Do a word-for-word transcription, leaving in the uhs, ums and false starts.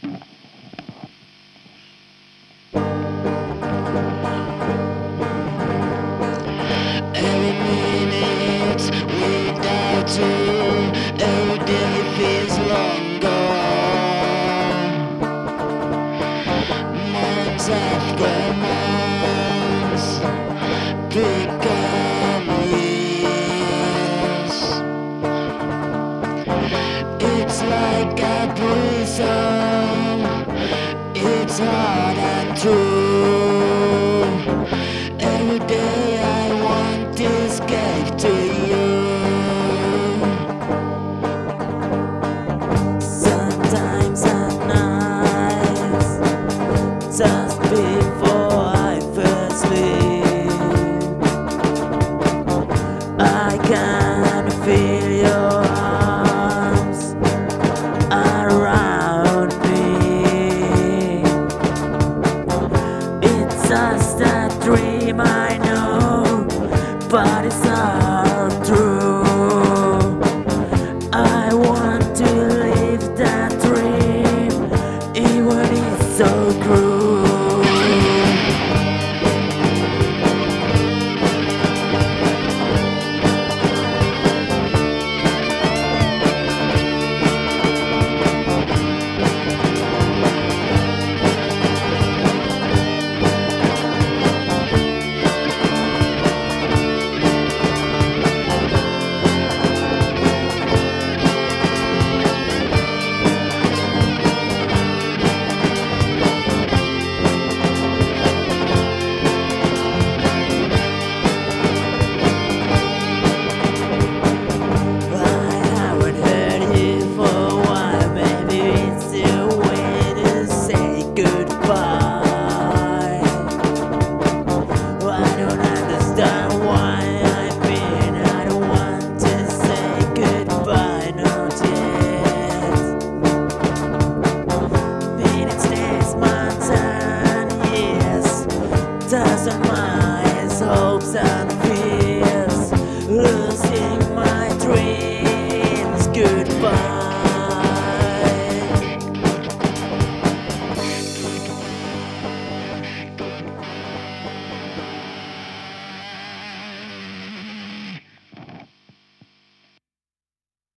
Every minute without you, every day feels long gone. Months after months become years. It's like a prison, it's hard and true. Every day I want to escape to you. Sometimes at night, just before I first sleep, I can feel your arms around me. It's just a dream, I know, but it's all true. I want to live that dream, even it's so cruel. Doesn't minds, hopes and fears, losing my dreams. Goodbye.